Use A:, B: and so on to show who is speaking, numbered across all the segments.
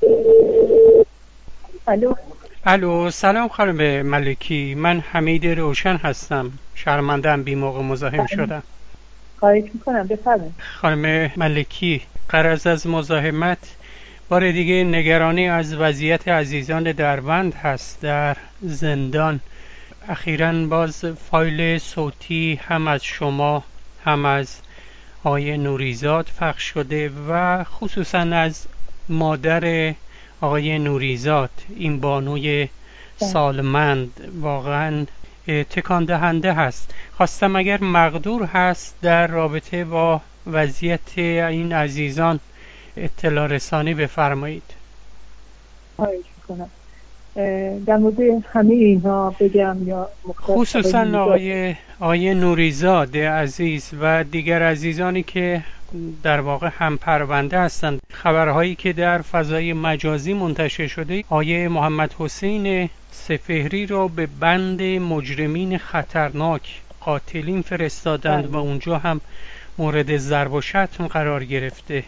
A: الو، سلام خانم ملکی، من حمید روشن هستم. شرمنده‌ام بی موقع مزاحم شدم.
B: خواهش میکنم، بفرمایید.
A: خانم ملکی، غرض از مزاحمت بار دیگه نگرانی از وضعیت عزیزان دربند هست در زندان. اخیراً باز فایل صوتی هم از شما هم از آقای نوریزاد پخش شده و خصوصاً از مادر آقای نوریزاد، این بانوی سالمند، واقعاً تکان دهنده هست. خواستم اگر مقدور هست در رابطه با وضعیت این عزیزان اطلاع رسانی بفرمایید.
B: خواهش میکنم. در مورد همه اینها بگم یا
A: خصوصا آقای نوریزاد عزیز و دیگر عزیزانی که در واقع هم پرونده هستند؟ خبرهایی که در فضای مجازی منتشر شده آقای محمد حسین سپهری را به بند مجرمین خطرناک قاتلین فرستادند و اونجا هم مورد ضرب و شتم قرار گرفته.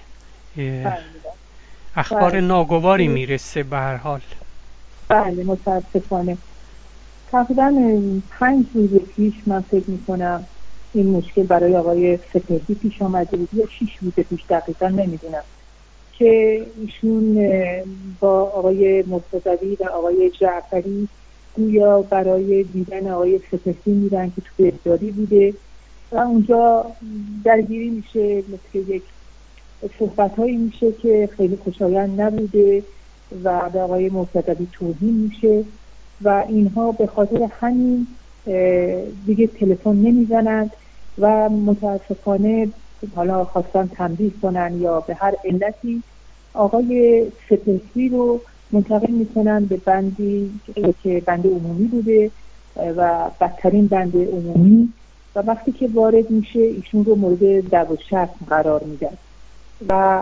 A: اخبار ناگواری میرسه به هر حال.
B: بله، متاسفانه تقریبا 5 روز پیش من فکر میکنم این مشکل برای آقای سپهری پیش آمده بود یا 6 روز پیش، دقیقا نمیدونم، که ایشون با آقای مرتضوی و آقای جعفری گویا برای دیدن آقای سپهری میرن که تو بهداری بوده و اونجا درگیری میشه، مثل یک صحبت‌هایی میشه که خیلی خوشایند نبوده و به آقای مرتضوی توهین میشه و اینها به خاطر همین دیگه تلفن نمیزنند و متاسفانه حالا خواستن تنبیه کنن یا به هر علتی آقای سپهری رو منتقل میکنن به بندی که بند عمومی بوده و بدترین بند عمومی، و وقتی که وارد میشه ایشون رو مورد ضرب و شتم قرار میدن و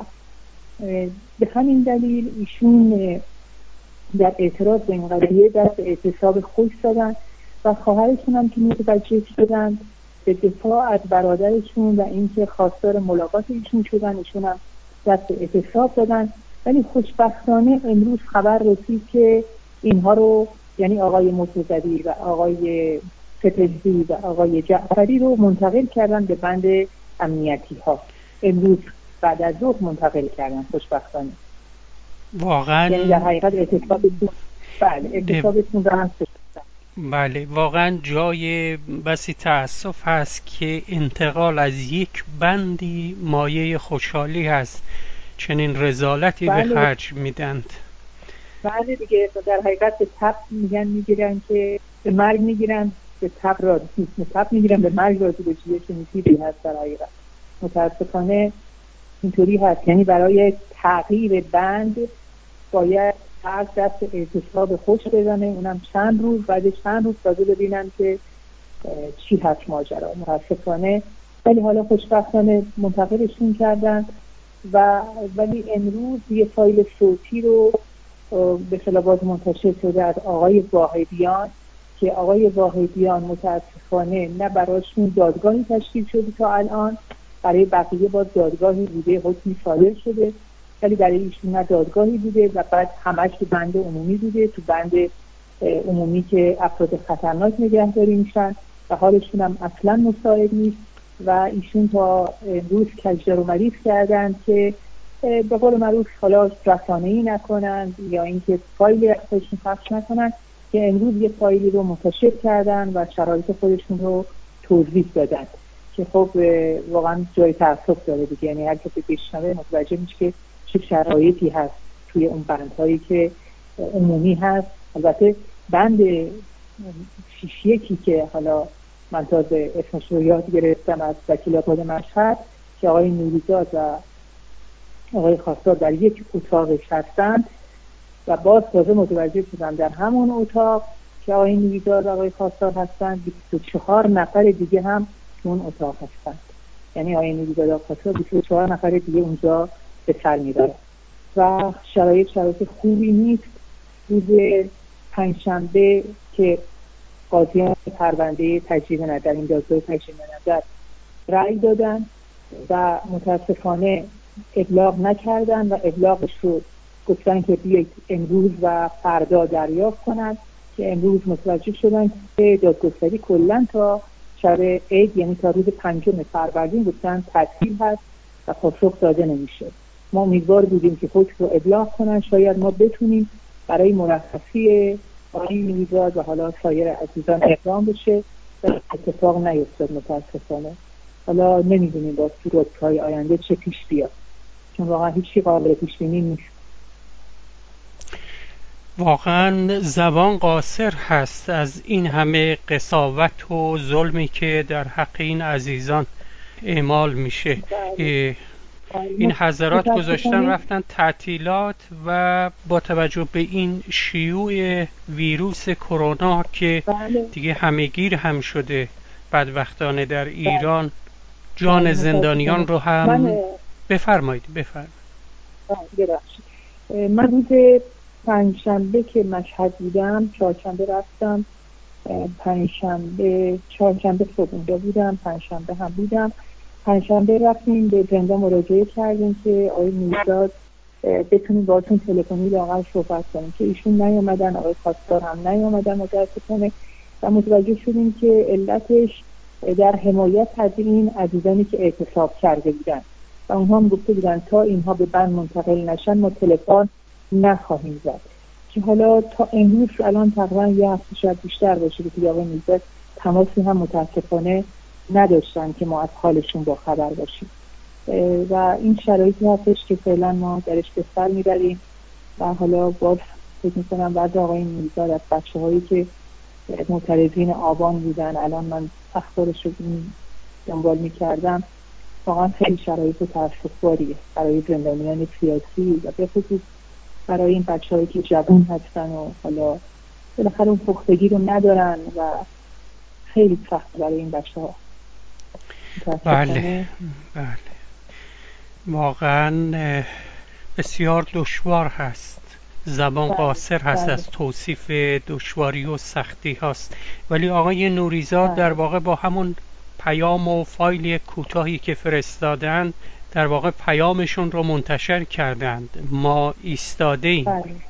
B: به همین دلیل ایشون در اعتراض به این قضیه دست به اعتصاب خوش دادن و خواهرشون هم که متوجه شدن به دفاع از برادرشون و اینکه خواستار ملاقات ایشون شدن، ایشون هم دست به اعتصاب دادن. ولی خوشبختانه امروز خبر رسید که اینها رو، یعنی آقای مرتضوی و آقای سپهری و آقای جعفری رو منتقل کردن به بند امنیتی ها. امروز بعد از ظهر منتقل کردن خوشبختانه.
A: واقعا
B: یعنی در حقیقت اعتصابتون دارن.
A: بله، واقعا جای بسی تأسف هست که انتقال از یک بندی مایه خوشحالی هست، چنین رذالتی به خرج میدند.
B: بله دیگه، در حقیقت به تب میگیرن که به مرگ میگیرن، به تب راضی نیست، تب میگیرن به مرگ راضی بشیه، که میگیری هست. در حقیقت متاسفانه اینطوری هست. یعنی برای تغییر بند باید از دست اعتصاب خوش بزنه، اونم چند روز، بعد چند روز تازه ببینن که چی هست ماجرا. متاسفانه ولی حالا خوشبختانه منتقلشون کردن ولی امروز یه فایل صوتی رو به اصطلاح باز منتشر شده از آقای واحدیان که آقای واحدیان متاسفانه نه براشون دادگاهی تشکیل شده تا الان، برای بقیه باز دادگاهی بوده، حکمی صادر شده، ولی برای ایشون نه دادگاهی بوده و بعد همش تو بند عمومی بوده، تو بند عمومی که افراد خطرناک نگهداری میشن و حالشون هم اصلا مساعد نیست و ایشون تا امروز کجدار و مریض کردن که به قول معروف حالا رسانه‌ای نکنن یا اینکه فایلی از خودشون پخش نکنن، که امروز یه فایلی رو منتشر کردن و شرایط خودشون رو توضیح دادن که خب واقعا جای تأسف داره دیگه. یعنی هر کسی بشنوه متوجه میشه که چه شرایطی هست توی اون بندهایی که عمومی هست. البته بند 6.1 که حالا من تازه اسمش رو یاد گرفتم از وکیل آباد مشهد که آقای نوریزاد و آقای خواستار در یک اتاق هستند و باز تازه متوجه شدم در همون اتاق که آقای نوریزاد و آقای خواستار هستند 24 نفر دیگه هم اون اتاق هستند. یعنی آقای نوریزاد و خواستار 24 نفر دیگه اونجا به سر می‌برند و شرایط خوبی نیست. روز پنجشنبه که قاضیان پرونده تجدید نظر، این دادگاه تجدید نظر رأی دادن و متاسفانه ابلاغ نکردن و ابلاغش رو گفتن که بیایید امروز و فردا دریافت کنند، که امروز متوجه شدن که دادگستری کلا تا شب عید، یعنی تا روز 5 فروردین گفتن تعطیل هست و پاسخ داده نمیشه. ما امیدوار بودیم که حکم رو ابلاغ کنن، شاید ما بتونیم برای مرخصی آقای نوریزاد و حالا سایر عزیزان اقدام بشه. اتفاق نیفتاد متاسفانه. حالا نمیدونیم با تو روزهای آینده چه پیش بیاد، چون واقعا هیچی قابل پیش بینی نیست.
A: واقعا زبان قاصر هست از این همه قساوت و ظلمی که در حق این عزیزان اعمال میشه. این حضرات گذاشتن رفتن تعطیلات و با توجه به این شیوع ویروس کرونا که دیگه همه‌گیر هم شده بدبختانه در ایران، جان زندانیان رو هم بفرمایید.
B: من روز پنجشنبه که مشهد بودم، چهارشنبه رفتم، چهارشنبه صبح اونجا بودم، پنجشنبه هم بودم. پنجشنبه رفتیم به زندان مراجعه کردیم که آقای نوریزاد بتونیم باهاتون تلفنی لااقل صحبت کنیم، که ایشون نیامدن، آقای خواستار هم نیامدن متاسفانه، و متوجه شدیم که علتش در حمایت از این عزیزانی که اعتصاب کرده بودن و اونها هم گفته بودن تا اینها به بند منتقل نشن ما تلفن نخواهیم زد، که حالا تا امروز الان تقریبا یه هفته شاید بیشتر باشه که آقای نوریزاد تماسی هم متاسفانه نداشتن که ما از حالشون با خبر باشیم، و این شرایطی هستش که فعلا ما درش به سر میبریم. و حالا باز فکر میکنم بعد آقای نوریزاد از بچه‌هایی که معترضین آبان بودن، الان من اخبارش رو دنبال میکردم، واقعا خیلی شرایط تأسف‌باریه برای زندانیان سیاسی و به خصوص برای این بچه‌هایی که جوان هستن و حالا بالاخره اون پختگی رو ندارن و خیلی سخت برای این بچه‌ها.
A: بله واقعا بسیار دشوار هست، زبان قاصر هست از توصیف دشواری و سختی هست. ولی آقای نوریزاد در واقع با همون پیام و فایل کوتاهی که فرستادن در واقع پیامشون رو منتشر کردند، ما ایستاده ایم.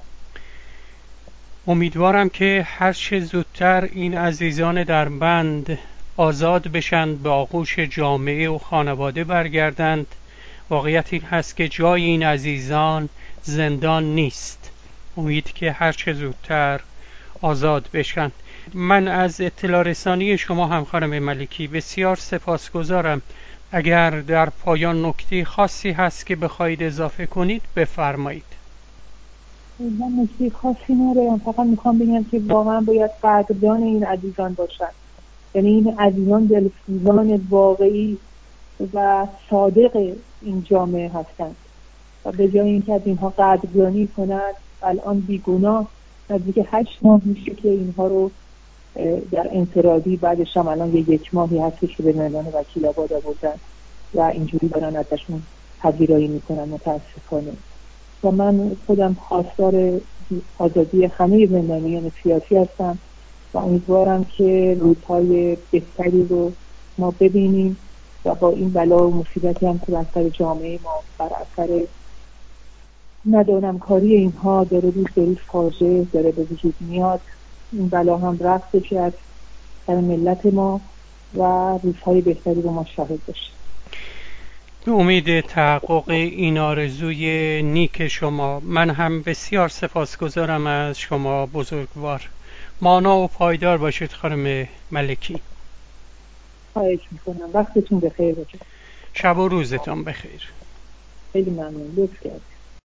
A: امیدوارم که هر چه زودتر این عزیزان در بند آزاد بشن، به آغوش جامعه و خانواده برگردند. واقعیت این هست که جای این عزیزان زندان نیست. امید که هر چه زودتر آزاد بشن. من از اطلاع رسانی شما هم خانم ملکی بسیار سپاسگزارم. اگر در پایان نکته خاصی هست که بخواید اضافه کنید بفرمایید.
B: من نکته خاصی ندارم، فقط میخوام بگم که واقعا باید قدردان این عزیزان باشن، یعنی این عزیزان دلسوزان واقعی و صادق این جامعه هستند و به جای اینکه از اینها قدردانی کنند، الان بیگناه نزدیک 8 ماه میشه که اینها رو در انفرادی، بعدش هم الان 1 ماهی هستش که به میدان وکیل آباد آوردن و اینجوری دارن ازشون پذیرایی میکنن متاسفانه. و من خودم خواستار آزادی همه زندانیان سیاسی هستم و امیدوارم که روزهای بهتری رو ما ببینیم و با این بلا و مصیبتی هم که بر سر جامعه ما بر اثر ندانم کاری اینها داره روز به روز فاجعه داره به وجود میاد، این بلا هم رفت بشه از سر ملت ما و روزهای بهتری رو ما شاهد باشیم.
A: به امید تحقق این آرزوی نیک شما، من هم بسیار سپاسگزارم از شما بزرگوار. مانا و پایدار باشید خانم ملکی.
B: خواهش میکنم. وقتتون بخیر باشه.
A: شب و روزتان بخیر.
B: خیلی ممنون. لطف کردید.